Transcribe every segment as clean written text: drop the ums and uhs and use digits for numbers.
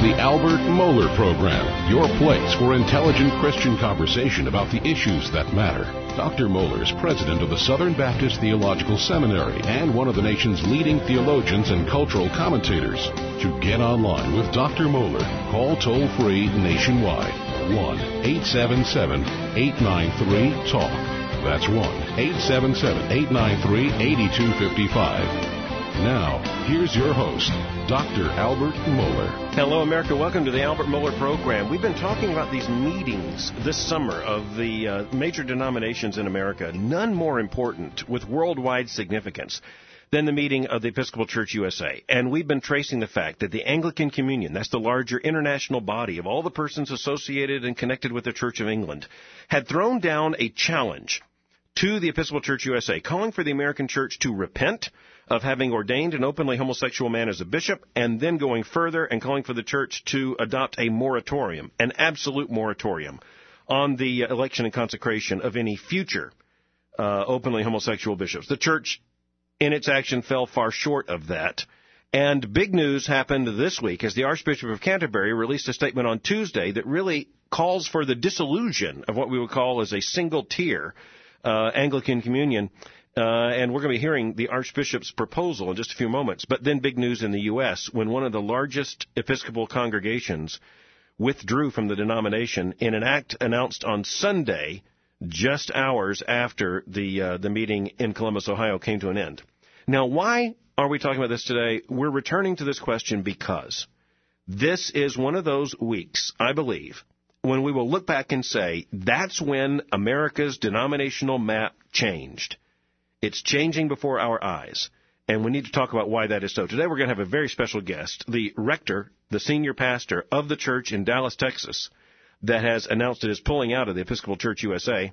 the Albert Mohler Program, your place for intelligent Christian conversation about the issues that matter. Dr. Mohler is president of the Southern Baptist Theological Seminary and one of the nation's leading theologians and cultural commentators. To get online with Dr. Mohler, call toll-free nationwide, 1-877-893-TALK. That's 1-877-893-8255. Now, here's your host, Dr. Albert Mohler. Hello, America. Welcome to the Albert Mohler Program. We've been talking about these meetings this summer of the major denominations in America, none more important with worldwide significance than the meeting of the Episcopal Church USA. And we've been tracing the fact that the Anglican Communion, that's the larger international body of all the persons associated and connected with the Church of England, had thrown down a challenge to the Episcopal Church USA, calling for the American Church to repent of having ordained an openly homosexual man as a bishop, and then going further and calling for the church to adopt a moratorium, an absolute moratorium, on the election and consecration of any future openly homosexual bishops. The church, in its action, fell far short of that. And big news happened this week as the Archbishop of Canterbury released a statement on Tuesday that really calls for the dissolution of what we would call as a single-tier Anglican Communion. And we're going to be hearing the Archbishop's proposal in just a few moments. But then big news in the U.S. when one of the largest Episcopal congregations withdrew from the denomination in an act announced on Sunday, just hours after the meeting in Columbus, Ohio, came to an end. Now, why are we talking about this today? We're returning to this question because this is one of those weeks, I believe, when we will look back and say, that's when America's denominational map changed. It's changing before our eyes, and we need to talk about why that is so. Today we're going to have a very special guest, the rector, the senior pastor of the church in Dallas, Texas, that has announced it is pulling out of the Episcopal Church USA.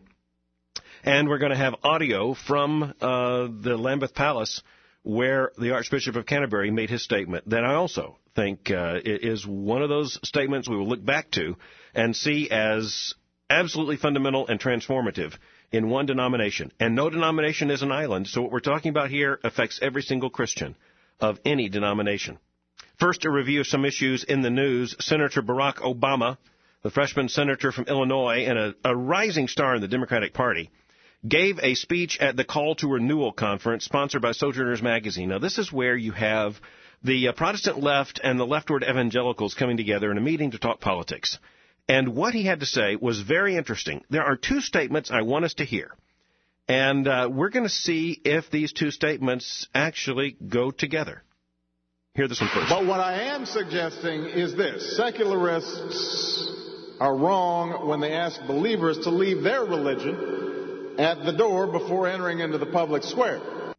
And we're going to have audio from the Lambeth Palace where the Archbishop of Canterbury made his statement that I also think is one of those statements we will look back to and see as absolutely fundamental and transformative in one denomination. And no denomination is an island, so what we're talking about here affects every single Christian of any denomination. First, a review of some issues in the news. Senator Barack Obama, the freshman senator from Illinois and a rising star in the Democratic Party, gave a speech at the Call to Renewal conference sponsored by Sojourners Magazine. Now, this is where you have the Protestant left and the leftward evangelicals coming together in a meeting to talk politics. And what he had to say was very interesting. There are two statements I want us to hear. And we're going to see if these two statements actually go together. Hear this one first. But what I am suggesting is this. Secularists are wrong when they ask believers to leave their religion at the door before entering into the public square.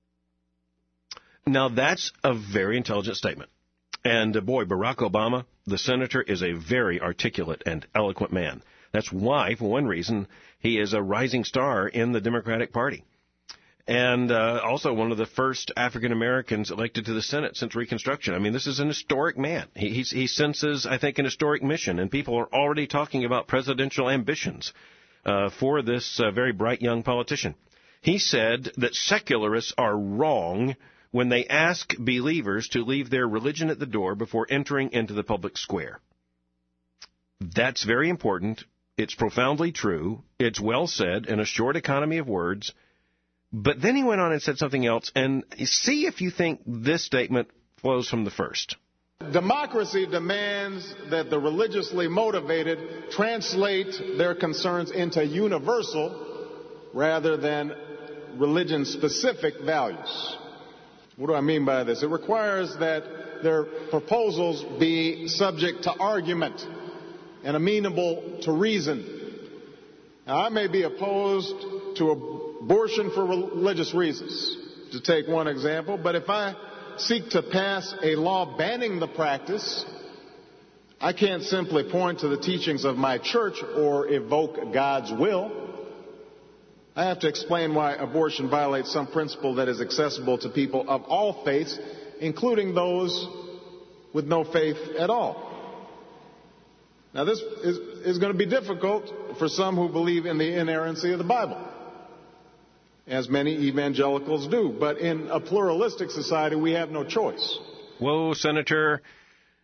Now, that's a very intelligent statement. And, boy, Barack Obama, the senator, is a very articulate and eloquent man. That's why, for one reason, he is a rising star in the Democratic Party. And also one of the first African-Americans elected to the Senate since Reconstruction. I mean, this is an historic man. He senses, I think, an historic mission, and people are already talking about presidential ambitions for this very bright young politician. He said that secularists are wrong when they ask believers to leave their religion at the door before entering into the public square. That's very important. It's profoundly true. It's well said in a short economy of words. But then he went on and said something else, and see if you think this statement flows from the first. Democracy demands that the religiously motivated translate their concerns into universal rather than religion-specific values. What do I mean by this? It requires that their proposals be subject to argument and amenable to reason. Now, I may be opposed to abortion for religious reasons, to take one example, but if I seek to pass a law banning the practice, I can't simply point to the teachings of my church or evoke God's will. I have to explain why abortion violates some principle that is accessible to people of all faiths, including those with no faith at all. Now, this is going to be difficult for some who believe in the inerrancy of the Bible, as many evangelicals do. But in a pluralistic society, we have no choice. Whoa, Senator.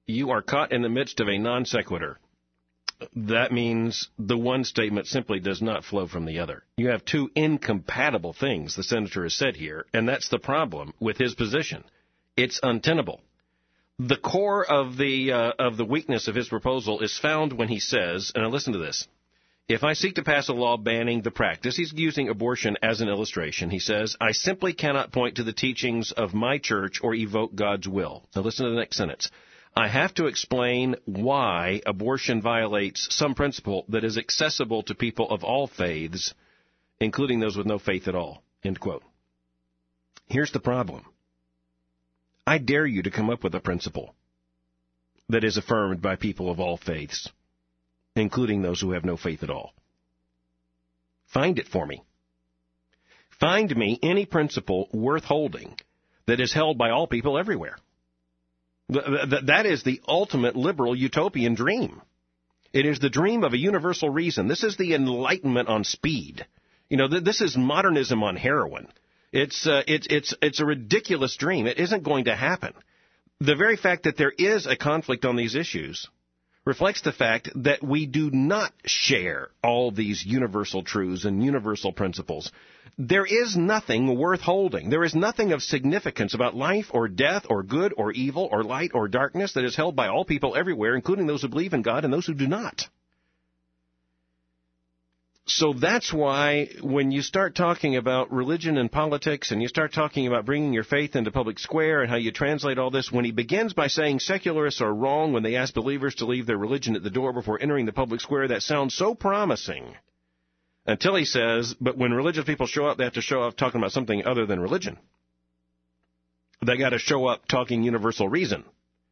you are caught in the midst of a non sequitur. That means the one statement simply does not flow from the other. You have two incompatible things, the senator has said here, and that's the problem with his position. It's untenable. The core of the weakness of his proposal is found when he says, and listen to this, if I seek to pass a law banning the practice, he's using abortion as an illustration, he says, I simply cannot point to the teachings of my church or evoke God's will. Now listen to the next sentence. I have to explain why abortion violates some principle that is accessible to people of all faiths, including those with no faith at all. End quote. Here's the problem. I dare you to come up with a principle that is affirmed by people of all faiths, including those who have no faith at all. Find it for me. Find me any principle worth holding that is held by all people everywhere. That is the ultimate liberal utopian dream. It is the dream of a universal reason. This is the Enlightenment on speed. You know, this is modernism on heroin. It's a ridiculous dream. It isn't going to happen. The very fact that there is a conflict on these issues reflects the fact that we do not share all these universal truths and universal principles. There is nothing worth holding. There is nothing of significance about life or death or good or evil or light or darkness that is held by all people everywhere, including those who believe in God and those who do not. So that's why when you start talking about religion and politics and you start talking about bringing your faith into public square and how you translate all this, when he begins by saying secularists are wrong when they ask believers to leave their religion at the door before entering the public square, that sounds so promising until he says, but when religious people show up, they have to show up talking about something other than religion. They got to show up talking universal reason.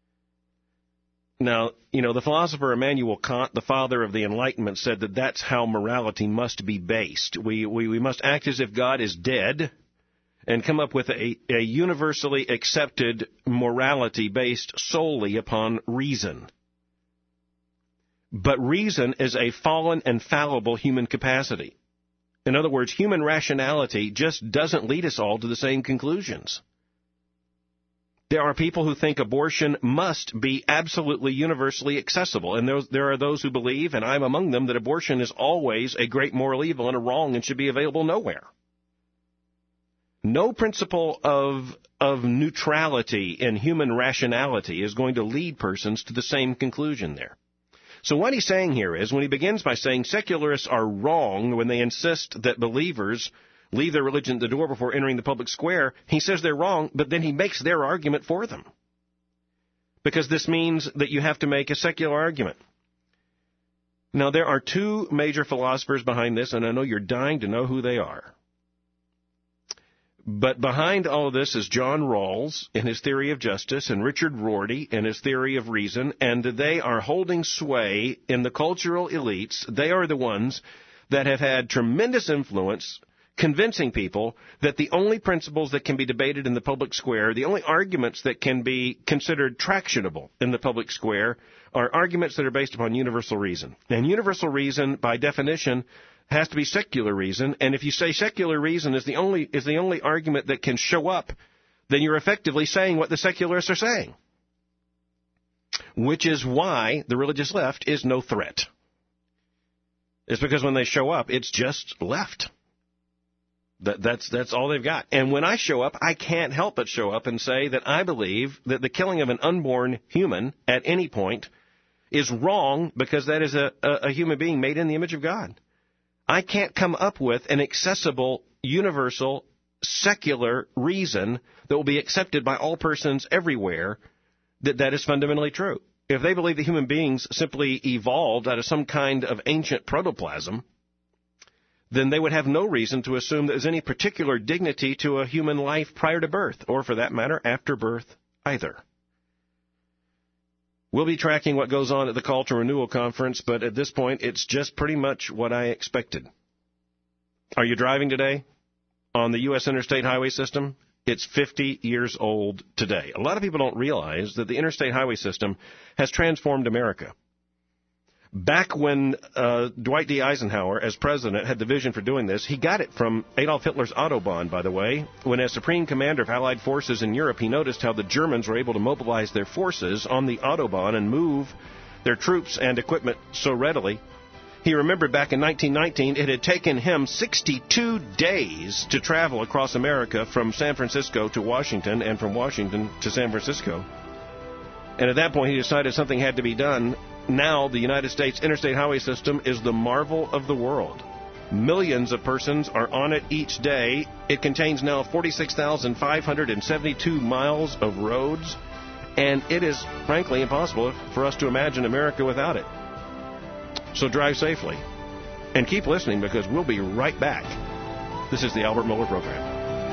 Now, you know, the philosopher Immanuel Kant, the father of the Enlightenment, said that that's how morality must be based. We must act as if God is dead and come up with a universally accepted morality based solely upon reason. But reason is a fallen and fallible human capacity. In other words, human rationality just doesn't lead us all to the same conclusions. There are people who think abortion must be absolutely universally accessible, and there are those who believe, and I'm among them, that abortion is always a great moral evil and a wrong and should be available nowhere. No principle of neutrality in human rationality is going to lead persons to the same conclusion there. So what he's saying here is, when he begins by saying secularists are wrong when they insist that believers leave their religion at the door before entering the public square, he says they're wrong, but then he makes their argument for them. Because this means that you have to make a secular argument. Now, there are two major philosophers behind this, and I know you're dying to know who they are. But behind all of this is John Rawls in his theory of justice and Richard Rorty in his theory of reason, and they are holding sway in the cultural elites. They are the ones that have had tremendous influence convincing people that the only principles that can be debated in the public square, the only arguments that can be considered tractionable in the public square, are arguments that are based upon universal reason. And universal reason, by definition, has to be secular reason. And if you say secular reason is the only argument that can show up, then you're effectively saying what the secularists are saying. Which is why the religious left is no threat. It's because when they show up, it's just left. That's all they've got. And when I show up, I can't help but show up and say that I believe that the killing of an unborn human at any point is wrong because that is a human being made in the image of God. I can't come up with an accessible, universal, secular reason that will be accepted by all persons everywhere that is fundamentally true. If they believe that human beings simply evolved out of some kind of ancient protoplasm, then they would have no reason to assume there's any particular dignity to a human life prior to birth, or for that matter, after birth either. We'll be tracking what goes on at the Call to Renewal Conference, but at this point, it's just pretty much what I expected. Are you driving today on the U.S. interstate highway system? It's 50 years old today. A lot of people don't realize that the interstate highway system has transformed America. Back when Dwight D. Eisenhower, as president, had the vision for doing this, he got it from Adolf Hitler's Autobahn, by the way. When as supreme commander of Allied forces in Europe, he noticed how the Germans were able to mobilize their forces on the Autobahn and move their troops and equipment so readily. He remembered back in 1919, it had taken him 62 days to travel across America from San Francisco to Washington and from Washington to San Francisco. And at that point, he decided something had to be done. Now, the United States interstate highway system is the marvel of the world. Millions of persons are on it each day. It contains now 46,572 miles of roads, and it is, frankly, impossible for us to imagine America without it. So drive safely. And keep listening, because we'll be right back. This is the Albert Mohler Program.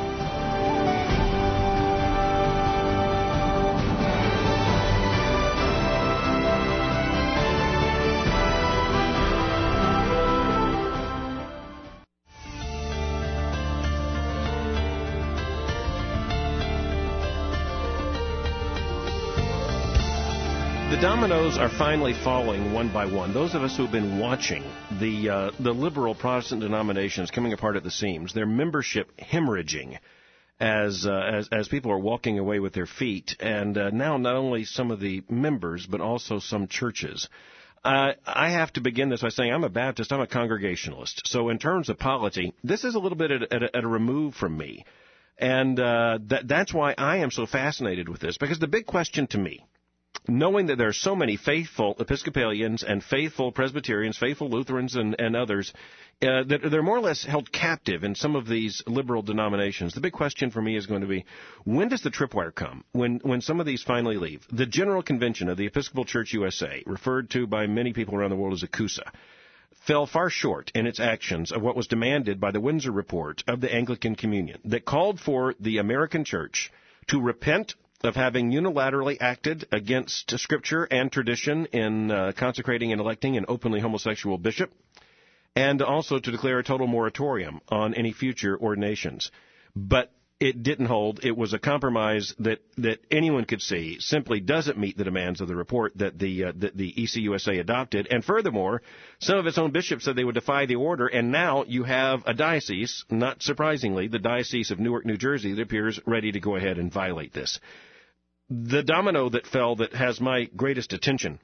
The dominoes are finally falling one by one. Those of us who've been watching the liberal Protestant denominations coming apart at the seams, their membership hemorrhaging as people are walking away with their feet, and now not only some of the members but also some churches. I have to begin this by saying I'm a Baptist, I'm a Congregationalist. So in terms of polity, this is a little bit at a remove from me. And that's why I am so fascinated with this, because the big question to me, knowing that there are so many faithful Episcopalians and faithful Presbyterians, faithful Lutherans and others, that they're more or less held captive in some of these liberal denominations. The big question for me is going to be, when does the tripwire come? When some of these finally leave? The General Convention of the Episcopal Church USA, referred to by many people around the world as ACUSA, fell far short in its actions of what was demanded by the Windsor Report of the Anglican Communion, that called for the American Church to repent of having unilaterally acted against Scripture and tradition in consecrating and electing an openly homosexual bishop, and also to declare a total moratorium on any future ordinations. But it didn't hold. It was a compromise that anyone could see simply doesn't meet the demands of the report that the ECUSA adopted. And furthermore, some of its own bishops said they would defy the order, and now you have a diocese, not surprisingly, the Diocese of Newark, New Jersey, that appears ready to go ahead and violate this. The domino that fell that has my greatest attention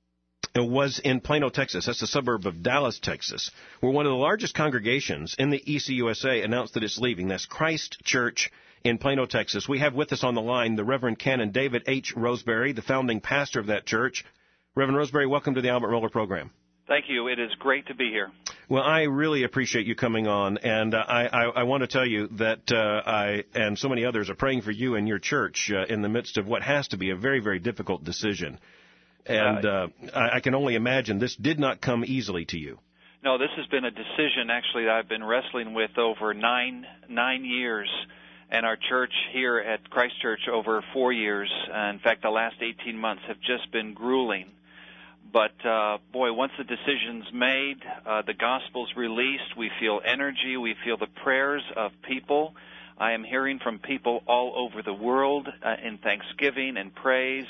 was in Plano, Texas. That's a suburb of Dallas, Texas, where one of the largest congregations in the ECUSA announced that it's leaving. That's Christ Church in Plano, Texas. We have with us on the line the Reverend Canon David H. Roseberry, the founding pastor of that church. Reverend Roseberry, welcome to the Albert Mohler Program. Thank you. It is great to be here. Well, I really appreciate you coming on, and I want to tell you that I and so many others are praying for you and your church in the midst of what has to be a very, very difficult decision. And I can only imagine this did not come easily to you. No, this has been a decision, actually, that I've been wrestling with over nine years, and our church here at Christ Church over 4 years. In fact, the last 18 months have just been grueling. But, boy, once the decision's made, the gospel's released, we feel energy, we feel the prayers of people. I am hearing from people all over the world in thanksgiving and praise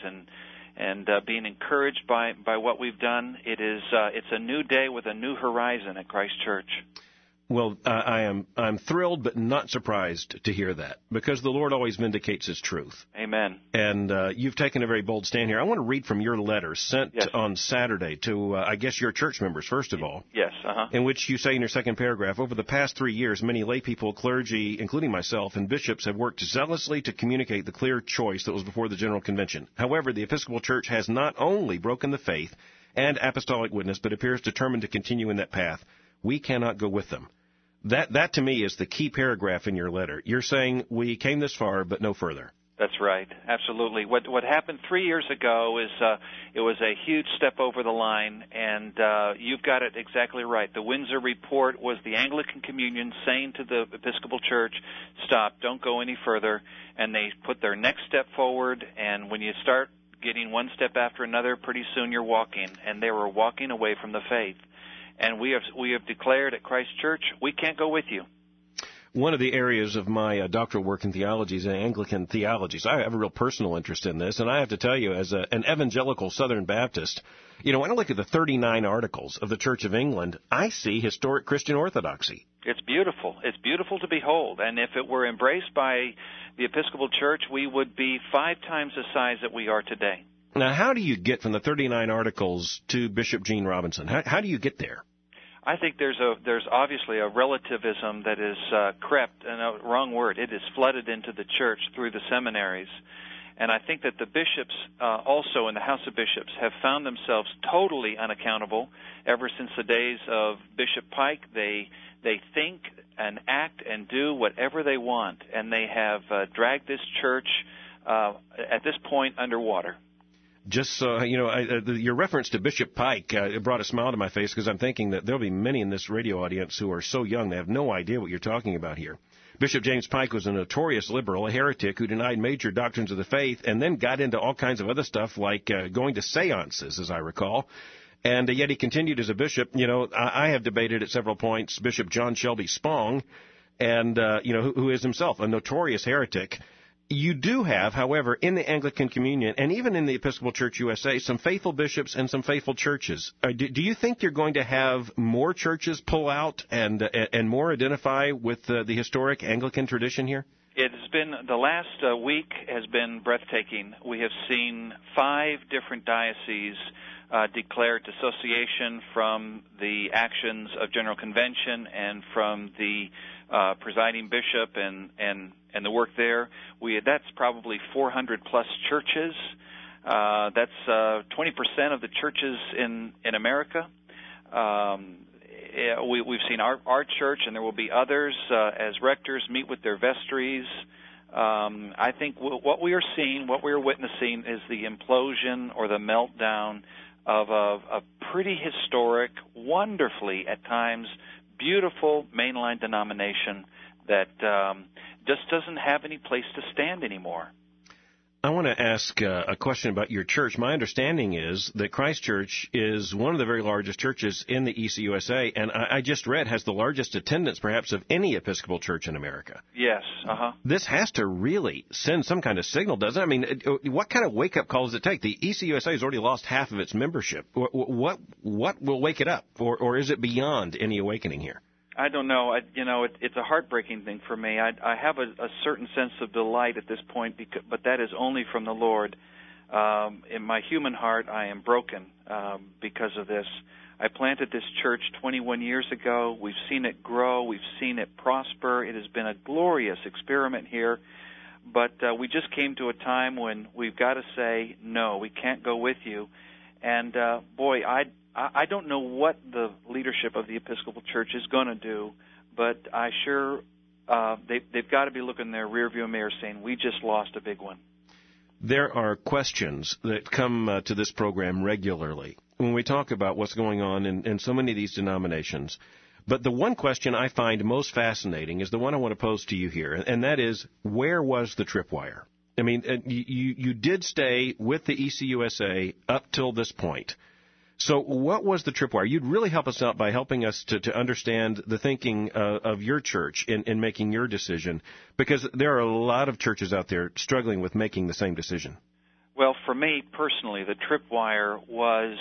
and being encouraged by what we've done. It's a new day with a new horizon at Christ Church. Well, I'm thrilled but not surprised to hear that, because the Lord always vindicates His truth. Amen. And you've taken a very bold stand here. I want to read from your letter sent on Saturday to, I guess, your church members, first of all. Yes, in which you say in your second paragraph, over the past 3 years, many lay people, clergy, including myself, and bishops have worked zealously to communicate the clear choice that was before the General Convention. However, the Episcopal Church has not only broken the faith and apostolic witness, but appears determined to continue in that path. We cannot go with them. That to me is the key paragraph in your letter. You're saying we came this far, but no further. That's right. Absolutely. What happened 3 years ago is it was a huge step over the line, and you've got it exactly right. The Windsor Report was the Anglican Communion saying to the Episcopal Church, stop, don't go any further, and they put their next step forward, and when you start getting one step after another, pretty soon you're walking, and they were walking away from the faith. And we have declared at Christ Church, we can't go with you. One of the areas of my doctoral work in theology is Anglican theology. So I have a real personal interest in this. And I have to tell you, as an evangelical Southern Baptist, when I look at the 39 articles of the Church of England, I see historic Christian orthodoxy. It's beautiful. It's beautiful to behold. And if it were embraced by the Episcopal Church, we would be 5 times the size that we are today. Now, how do you get from the 39 articles to Bishop Gene Robinson? How do you get there? I think there's obviously a relativism that is crept, and a wrong word, it is flooded into the church through the seminaries. And I think that the bishops also in the House of Bishops have found themselves totally unaccountable ever since the days of Bishop Pike. They think and act and do whatever they want, and they have dragged this church at this point underwater. Just so, your reference to Bishop Pike brought a smile to my face because I'm thinking that there'll be many in this radio audience who are so young they have no idea what you're talking about here. Bishop James Pike was a notorious liberal, a heretic who denied major doctrines of the faith and then got into all kinds of other stuff like going to seances, as I recall. And yet he continued as a bishop. I have debated at several points Bishop John Shelby Spong, and who is himself a notorious heretic. You do have, however, in the Anglican Communion and even in the Episcopal Church USA, some faithful bishops and some faithful churches. Do you think you're going to have more churches pull out and more identify with the historic Anglican tradition here? It has been, the last week has been breathtaking. We have seen 5 different dioceses declare dissociation from the actions of General Convention and from the presiding bishop and the work there. That's probably 400 plus churches. That's 20% of the churches in America. We've seen our church, and there will be others as rectors meet with their vestries. I think what we are seeing, what we are witnessing, is the implosion or the meltdown of a pretty historic, wonderfully at times beautiful mainline denomination that just doesn't have any place to stand anymore. I want to ask a question about your church. My understanding is that Christ Church is one of the very largest churches in the ECUSA, and I just read has the largest attendance perhaps of any Episcopal church in America. Yes, This has to really send some kind of signal, doesn't it? I mean, what kind of wake-up call does it take? The ECUSA has already lost half of its membership. What will wake it up, or is it beyond any awakening here? I don't know. It's a heartbreaking thing for me. I have a certain sense of delight at this point, but that is only from the Lord. In my human heart, I am broken because of this. I planted this church 21 years ago. We've seen it grow. We've seen it prosper. It has been a glorious experiment here. But we just came to a time when we've got to say, no, we can't go with you. And, I don't know what the leadership of the Episcopal Church is going to do, but I sure they've got to be looking in their rearview mirror saying, we just lost a big one. There are questions that come to this program regularly when we talk about what's going on in so many of these denominations. But the one question I find most fascinating is the one I want to pose to you here, and that is, where was the tripwire? I mean, you did stay with the ECUSA up till this point. So what was the tripwire? You'd really help us out by helping us to understand the thinking of your church in making your decision, because there are a lot of churches out there struggling with making the same decision. Well, for me personally, the tripwire was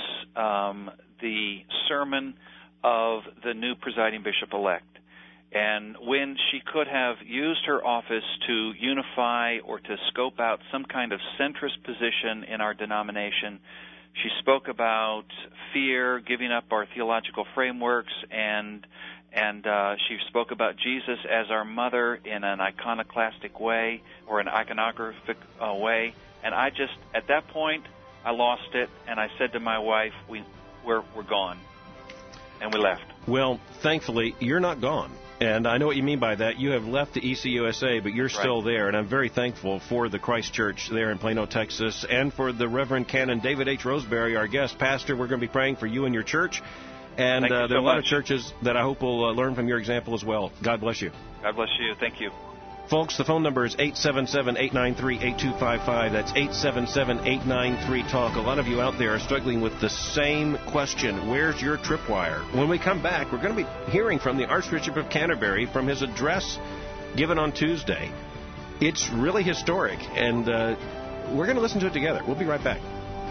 the sermon of the new presiding bishop-elect. And when she could have used her office to unify or to scope out some kind of centrist position in our denomination, she spoke about fear, giving up our theological frameworks, and she spoke about Jesus as our mother in an iconoclastic way or an iconographic way. And I just, at that point, I lost it, and I said to my wife, we're gone. And we left. Well, thankfully, you're not gone. And I know what you mean by that. You have left the ECUSA, but you're still there. And I'm very thankful for the Christ Church there in Plano, Texas, and for the Reverend Canon David H. Roseberry, our guest pastor. We're going to be praying for you and your church. And there are a lot of churches that I hope will learn from your example as well. God bless you. God bless you. Thank you. Folks, the phone number is 877-893-8255. That's 877-893-TALK. A lot of you out there are struggling with the same question. Where's your tripwire? When we come back, we're going to be hearing from the Archbishop of Canterbury from his address given on Tuesday. It's really historic, and we're going to listen to it together. We'll be right back.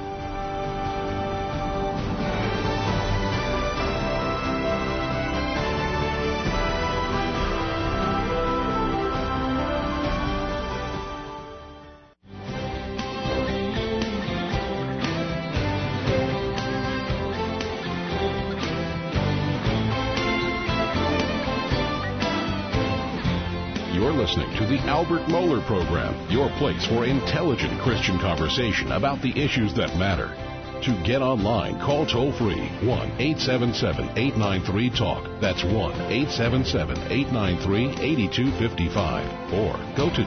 Listening to the Albert Mohler Program, your place for intelligent Christian conversation about the issues that matter. To get online, call toll-free 1-877-893-TALK. That's 1-877-893-8255. Or go to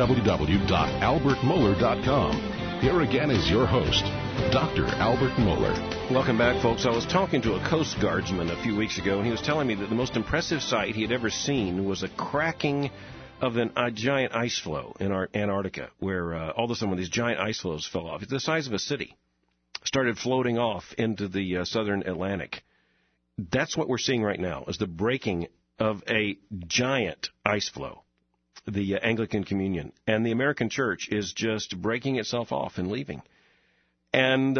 www.albertmohler.com. Here again is your host, Dr. Albert Mohler. Welcome back, folks. I was talking to a Coast Guardsman a few weeks ago, and he was telling me that the most impressive sight he had ever seen was a cracking of a giant ice floe in Antarctica, where all of a sudden when these giant ice floes fell off, it's the size of a city, started floating off into the southern Atlantic. That's what we're seeing right now, is the breaking of a giant ice floe, the Anglican Communion. And the American Church is just breaking itself off and leaving. And,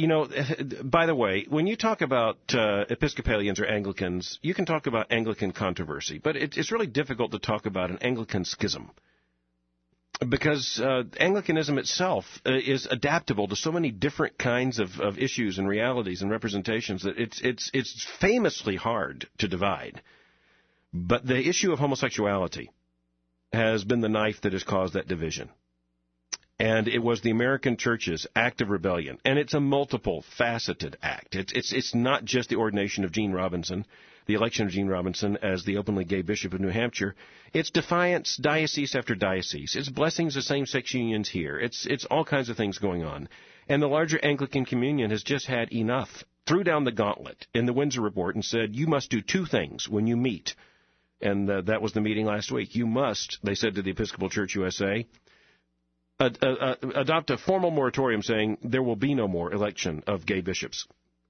by the way, when you talk about Episcopalians or Anglicans, you can talk about Anglican controversy, but it's really difficult to talk about an Anglican schism because Anglicanism itself is adaptable to so many different kinds of issues and realities and representations that it's famously hard to divide. But the issue of homosexuality has been the knife that has caused that division. And it was the American Church's act of rebellion. And it's a multiple-faceted act. It's not just the ordination of Gene Robinson, the election of Gene Robinson as the openly gay bishop of New Hampshire. It's defiance diocese after diocese. It's blessings of same-sex unions here. It's all kinds of things going on. And the larger Anglican Communion has just had enough, threw down the gauntlet in the Windsor Report and said, you must do two things when you meet. And that was the meeting last week. You must, they said to the Episcopal Church USA, adopt a formal moratorium saying there will be no more election of gay bishops.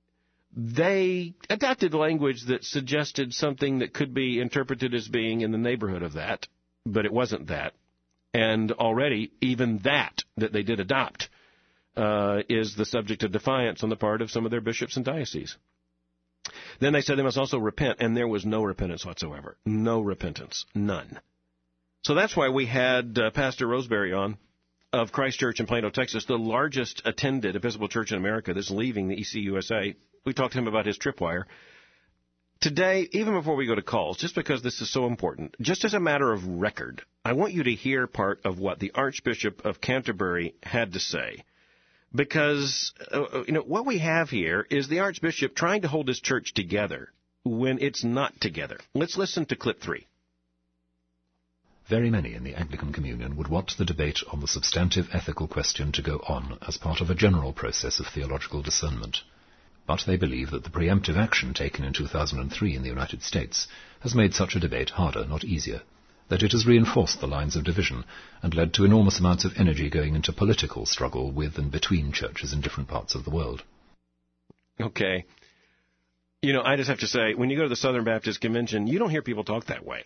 They adopted language that suggested something that could be interpreted as being in the neighborhood of that, but it wasn't that. And already, even that they did adopt is the subject of defiance on the part of some of their bishops and dioceses. Then they said they must also repent, and there was no repentance whatsoever. No repentance. None. So that's why we had Pastor Roseberry on, of Christ Church in Plano, Texas, the largest attended Episcopal church in America that's leaving the ECUSA. We talked to him about his tripwire. Today, even before we go to calls, just because this is so important, just as a matter of record, I want you to hear part of what the Archbishop of Canterbury had to say. Because, what we have here is the Archbishop trying to hold his church together when it's not together. Let's listen to clip 3. Very many in the Anglican Communion would want the debate on the substantive ethical question to go on as part of a general process of theological discernment. But they believe that the preemptive action taken in 2003 in the United States has made such a debate harder, not easier, that it has reinforced the lines of division and led to enormous amounts of energy going into political struggle with and between churches in different parts of the world. Okay. I just have to say, when you go to the Southern Baptist Convention, you don't hear people talk that way.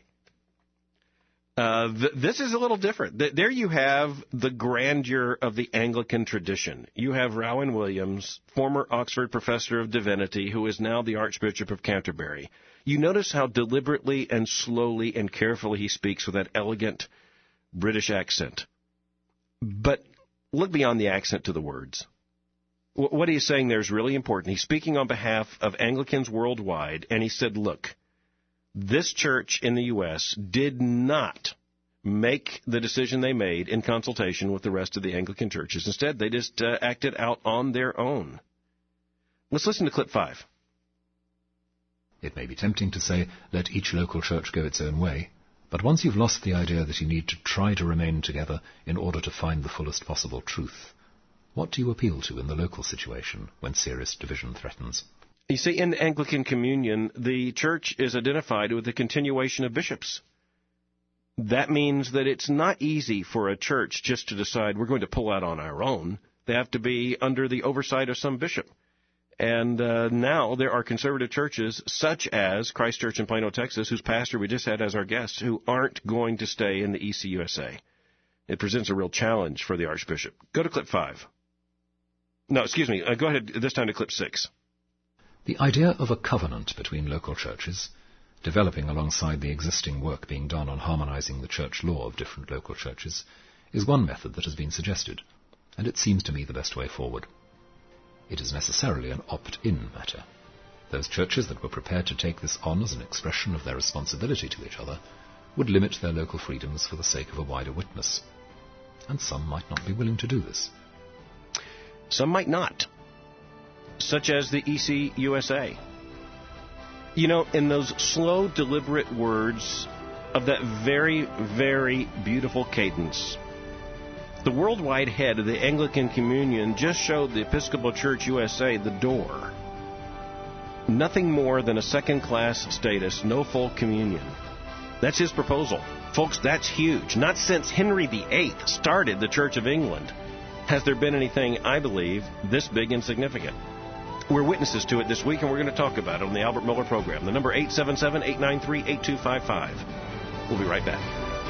This is a little different. There you have the grandeur of the Anglican tradition. You have Rowan Williams, former Oxford professor of divinity, who is now the Archbishop of Canterbury. You notice how deliberately and slowly and carefully he speaks with that elegant British accent. But look beyond the accent to the words. What he's saying there is really important. He's speaking on behalf of Anglicans worldwide, and he said, look, this church in the U.S. did not make the decision they made in consultation with the rest of the Anglican churches. Instead, they just acted out on their own. Let's listen to clip 5. It may be tempting to say, let each local church go its own way, but once you've lost the idea that you need to try to remain together in order to find the fullest possible truth, what do you appeal to in the local situation when serious division threatens? You see, in Anglican Communion, the church is identified with the continuation of bishops. That means that it's not easy for a church just to decide we're going to pull out on our own. They have to be under the oversight of some bishop. And now there are conservative churches, such as Christ Church in Plano, Texas, whose pastor we just had as our guest, who aren't going to stay in the ECUSA. It presents a real challenge for the Archbishop. Go to clip 5. No, excuse me. Go ahead this time to clip 6. The idea of a covenant between local churches, developing alongside the existing work being done on harmonizing the church law of different local churches, is one method that has been suggested, and it seems to me the best way forward. It is necessarily an opt-in matter. Those churches that were prepared to take this on as an expression of their responsibility to each other would limit their local freedoms for the sake of a wider witness. And some might not be willing to do this. Some might not, such as the ECUSA. You know, in those slow, deliberate words of that very, very beautiful cadence, the worldwide head of the Anglican Communion just showed the Episcopal Church USA the door. Nothing more than a second-class status, no full communion. That's his proposal. Folks, that's huge. Not since Henry VIII started the Church of England has there been anything, I believe, this big and significant. We're witnesses to it this week, and we're going to talk about it on the Albert Miller program. The number 877-893-8255. We'll be right back.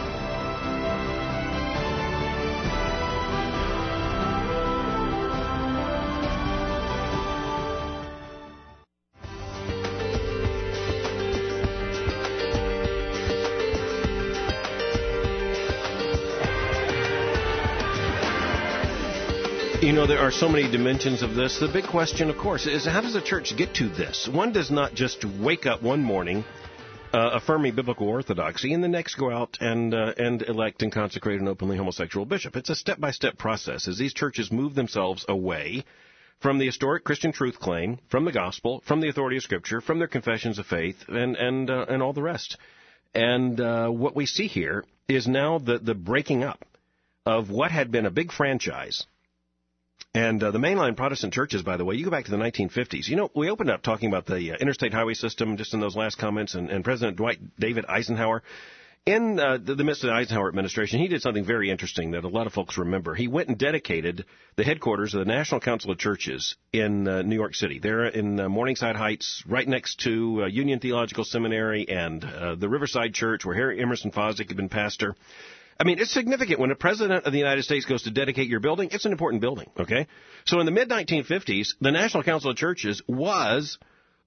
You know, there are so many dimensions of this. The big question, of course, is how does the church get to this? One does not just wake up one morning affirming biblical orthodoxy and the next go out and elect and consecrate an openly homosexual bishop. It's a step-by-step process as these churches move themselves away from the historic Christian truth claim, from the gospel, from the authority of Scripture, from their confessions of faith, and all the rest. And what we see here is now the breaking up of what had been a big franchise. And the mainline Protestant churches, by the way, you go back to the 1950s. You know, we opened up talking about the interstate highway system just in those last comments, and President Dwight David Eisenhower, in the midst of the Eisenhower administration, he did something very interesting that a lot of folks remember. He went and dedicated the headquarters of the National Council of Churches in New York City. They're in Morningside Heights, right next to Union Theological Seminary and the Riverside Church, where Harry Emerson Fosdick had been pastor. I mean, it's significant. When a president of the United States goes to dedicate your building, it's an important building, okay? So in the mid-1950s, the National Council of Churches was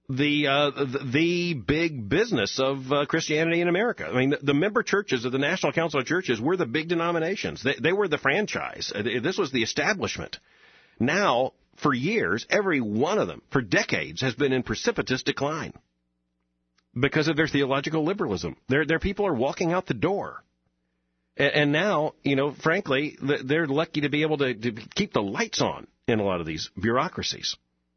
the big business of Christianity in America. I mean, the member churches of the National Council of Churches were the big denominations. They were the franchise. This was the establishment. Now, for years, every one of them, for decades, has been in precipitous decline because of their theological liberalism. Their people are walking out the door. And now, you know, frankly, they're lucky to be able to keep the lights on in a lot of these bureaucracies.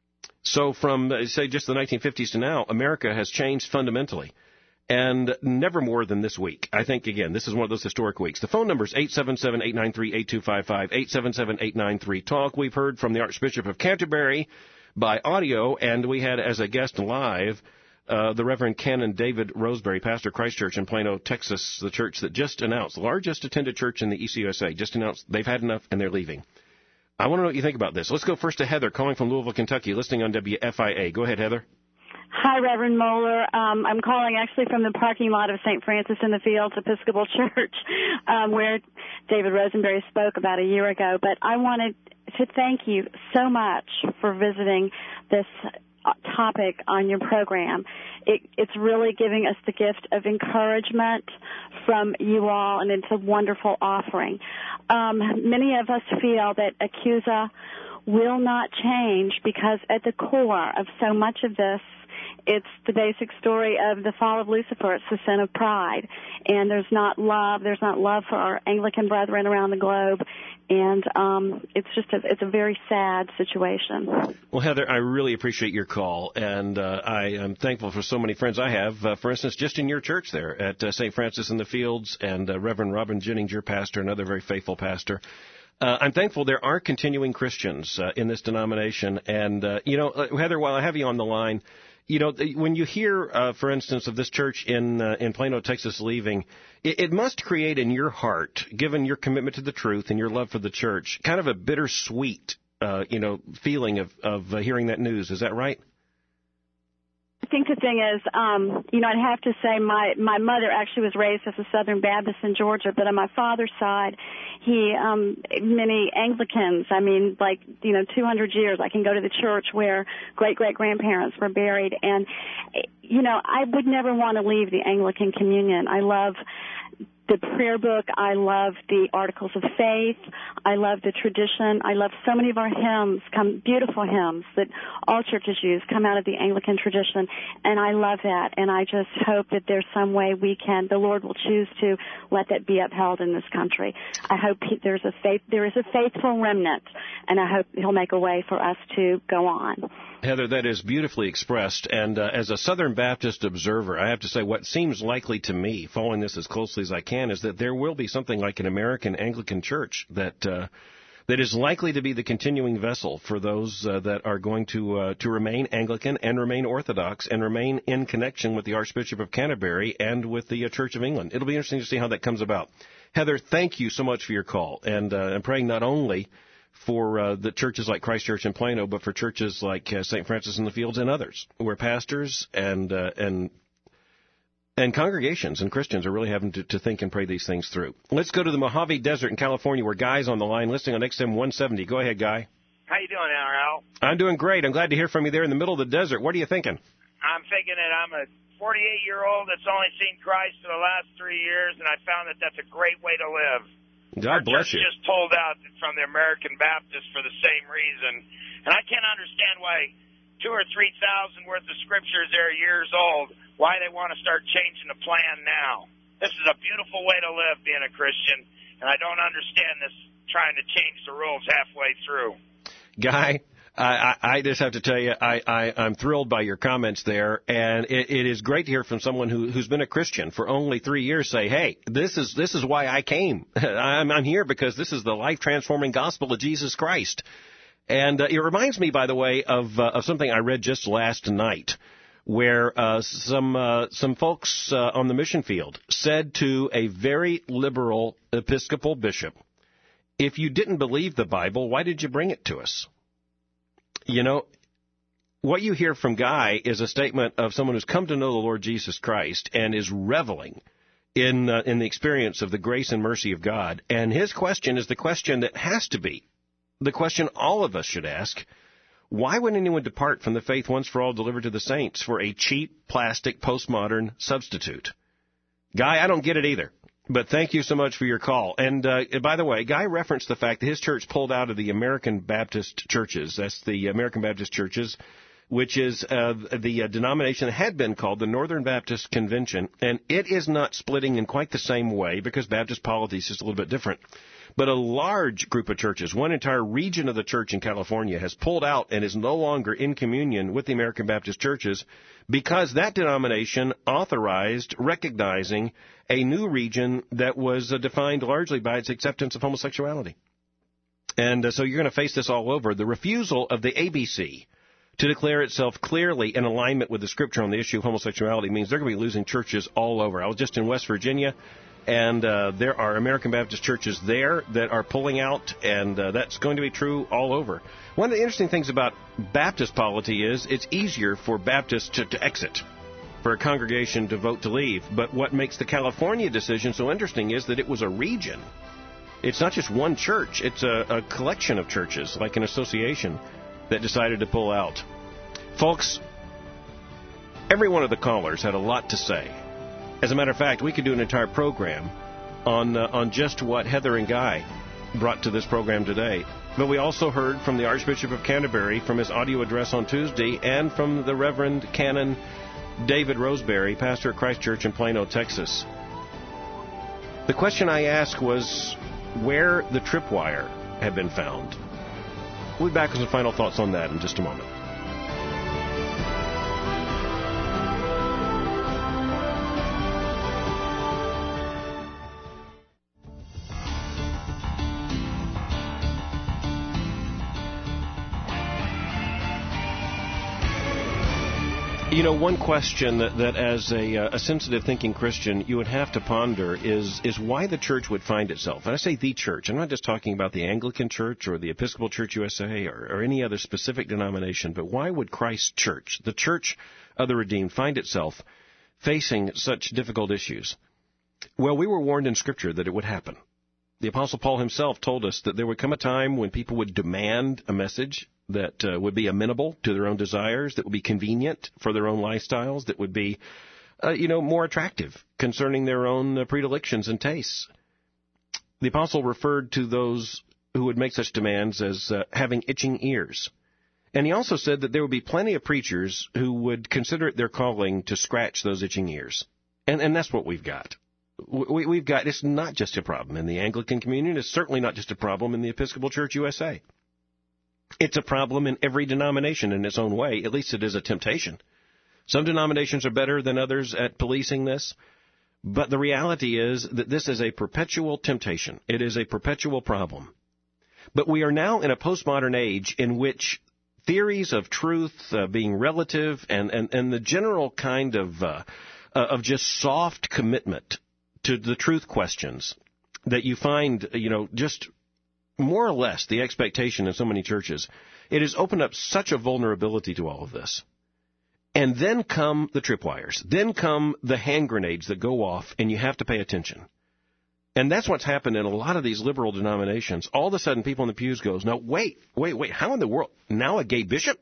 So from, say, just the 1950s to now, America has changed fundamentally, and never more than this week. I think, again, this is one of those historic weeks. The phone number is 877-893-8255, 877-893-TALK. We've heard from the Archbishop of Canterbury by audio, and we had as a guest live the Reverend Canon David Roseberry, pastor Christ Church in Plano, Texas, the church that just announced, the largest attended church in the ECUSA, just announced they've had enough and they're leaving. I want to know what you think about this. Let's go first to Heather, calling from Louisville, Kentucky, listening on WFIA. Go ahead, Heather. Hi, Reverend Moeller. I'm calling actually from the parking lot of St. Francis in the Fields Episcopal Church, where David Rosenberry spoke about a year ago. But I wanted to thank you so much for visiting this topic on your program. It's really giving us the gift of encouragement from you all, and it's a wonderful offering. Many of us feel that Accusa will not change because at the core of so much of this, it's the basic story of the fall of Lucifer. It's the sin of pride. And there's not love. There's not love for our Anglican brethren around the globe. And it's a very sad situation. Well, Heather, I really appreciate your call. And I am thankful for so many friends I have. For instance, just in your church there at St. Francis in the Fields, and Reverend Robin Jennings, your pastor, another very faithful pastor. I'm thankful there are continuing Christians in this denomination. And, Heather, while I have you on the line, when you hear, for instance, of this church in Plano, Texas leaving, it must create in your heart, given your commitment to the truth and your love for the church, kind of a bittersweet feeling of hearing that news. Is that right? I think the thing is, I'd have to say my mother actually was raised as a Southern Baptist in Georgia, but on my father's side, many Anglicans, 200 years, I can go to the church where great-great-grandparents were buried, and, I would never want to leave the Anglican communion. I love the prayer book. I love the articles of faith. I love the tradition. I love so many of our hymns, beautiful hymns that all churches use, come out of the Anglican tradition, and I love that. And I just hope that there's some way the Lord will choose to let that be upheld in this country. I hope there is a faithful remnant, and I hope He'll make a way for us to go on. Heather, that is beautifully expressed, and as a Southern Baptist observer, I have to say what seems likely to me, following this as closely as I can, is that there will be something like an American Anglican Church that is likely to be the continuing vessel for those that are going to remain Anglican and remain Orthodox and remain in connection with the Archbishop of Canterbury and with the Church of England. It'll be interesting to see how that comes about. Heather, thank you so much for your call, and I'm praying not only for the churches like Christ Church in Plano, but for churches like St. Francis in the Fields and others, where pastors and congregations and Christians are really having to think and pray these things through. Let's go to the Mojave Desert in California, where Guy's on the line, listening on XM 170. Go ahead, Guy. How you doing, Al? I'm doing great. I'm glad to hear from you there in the middle of the desert. What are you thinking? I'm thinking that I'm a 48-year-old that's only seen Christ for the last 3 years, and I found that that's a great way to live. God bless you. Just pulled out from the American Baptists for the same reason. And I can't understand why 2,000 or 3,000 worth of scriptures that are years old, why they want to start changing the plan now. This is a beautiful way to live, being a Christian, and I don't understand this trying to change the rules halfway through. Guy, I just have to tell you, I'm thrilled by your comments there, and it is great to hear from someone who's been a Christian for only 3 years say, hey, this is why I came. I'm here because this is the life-transforming gospel of Jesus Christ. And it reminds me, by the way, of something I read just last night, where some folks on the mission field said to a very liberal Episcopal bishop, if you didn't believe the Bible, why did you bring it to us? You know, what you hear from Guy is a statement of someone who's come to know the Lord Jesus Christ and is reveling in the experience of the grace and mercy of God. And his question is the question that has to be the question all of us should ask. Why would anyone depart from the faith once for all delivered to the saints for a cheap, plastic, postmodern substitute? Guy, I don't get it either. But thank you so much for your call. And by the way, Guy referenced the fact that his church pulled out of the American Baptist churches. That's the American Baptist churches, which is the denomination that had been called the Northern Baptist Convention. And it is not splitting in quite the same way because Baptist polity is just a little bit different. But a large group of churches, one entire region of the church in California, has pulled out and is no longer in communion with the American Baptist churches because that denomination authorized recognizing a new region that was defined largely by its acceptance of homosexuality. And so you're going to face this all over. The refusal of the ABC to declare itself clearly in alignment with the Scripture on the issue of homosexuality means they're going to be losing churches all over. I was just in West Virginia, and there are American Baptist churches there that are pulling out, and that's going to be true all over. One of the interesting things about Baptist polity is it's easier for Baptists to exit, for a congregation to vote to leave. But what makes the California decision so interesting is that it was a region. It's not just one church. It's a collection of churches, like an association, that decided to pull out. Folks, every one of the callers had a lot to say. As a matter of fact, we could do an entire program on just what Heather and Guy brought to this program today. But we also heard from the Archbishop of Canterbury from his audio address on Tuesday and from the Reverend Canon David Roseberry, pastor at Christ Church in Plano, Texas. The question I asked was where the tripwire had been found. We'll be back with some final thoughts on that in just a moment. One question that as a sensitive thinking Christian you would have to ponder is why the church would find itself. And I say the church. I'm not just talking about the Anglican Church or the Episcopal Church USA or any other specific denomination, but why would Christ's church, the church of the redeemed, find itself facing such difficult issues? Well, we were warned in Scripture that it would happen. The Apostle Paul himself told us that there would come a time when people would demand a message that would be amenable to their own desires, that would be convenient for their own lifestyles, that would be, more attractive concerning their own predilections and tastes. The Apostle referred to those who would make such demands as having itching ears. And he also said that there would be plenty of preachers who would consider it their calling to scratch those itching ears. And that's what we've got. We've got, it's not just a problem in the Anglican Communion. It's certainly not just a problem in the Episcopal Church USA. It's a problem in every denomination in its own way. At least it is a temptation. Some denominations are better than others at policing this, but the reality is that this is a perpetual temptation. It is a perpetual problem. But we are now in a postmodern age in which theories of truth being relative and the general kind of just soft commitment to the truth questions that you find, just more or less the expectation in so many churches, it has opened up such a vulnerability to all of this. And then come the tripwires. Then come the hand grenades that go off, and you have to pay attention. And that's what's happened in a lot of these liberal denominations. All of a sudden, people in the pews goes, no, wait, how in the world? Now a gay bishop?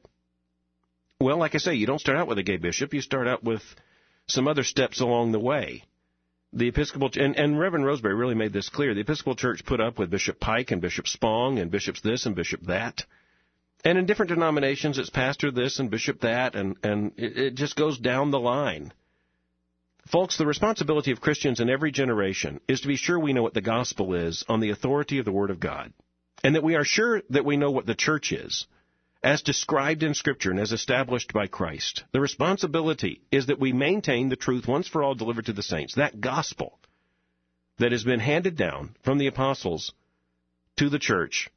Well, like I say, you don't start out with a gay bishop. You start out with some other steps along the way. The Episcopal, and Reverend Roseberry really made this clear, the Episcopal Church put up with Bishop Pike and Bishop Spong and bishops this and bishop that. And in different denominations, it's pastor this and bishop that, and it just goes down the line. Folks, the responsibility of Christians in every generation is to be sure we know what the gospel is on the authority of the Word of God, and that we are sure that we know what the church is, as described in Scripture and as established by Christ. The responsibility is that we maintain the truth once for all delivered to the saints, that gospel that has been handed down from the apostles to the church.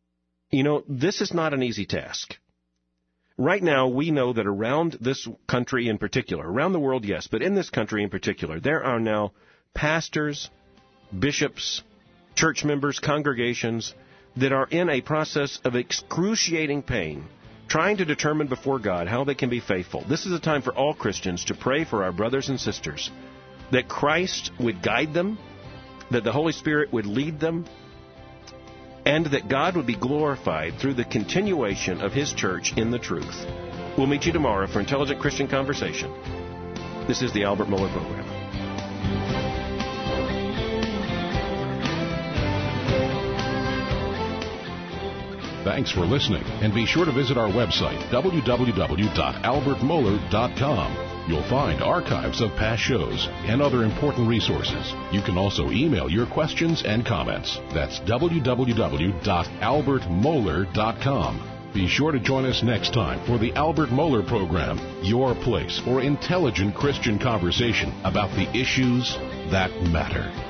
This is not an easy task. Right now, we know that around this country in particular, around the world, yes, but in this country in particular, there are now pastors, bishops, church members, congregations that are in a process of excruciating pain, trying to determine before God how they can be faithful. This is a time for all Christians to pray for our brothers and sisters, that Christ would guide them, that the Holy Spirit would lead them, and that God would be glorified through the continuation of His church in the truth. We'll meet you tomorrow for Intelligent Christian Conversation. This is the Albert Mohler Program. Thanks for listening, and be sure to visit our website, www.albertmohler.com. You'll find archives of past shows and other important resources. You can also email your questions and comments. That's www.albertmohler.com. Be sure to join us next time for the Albert Mohler Program, your place for intelligent Christian conversation about the issues that matter.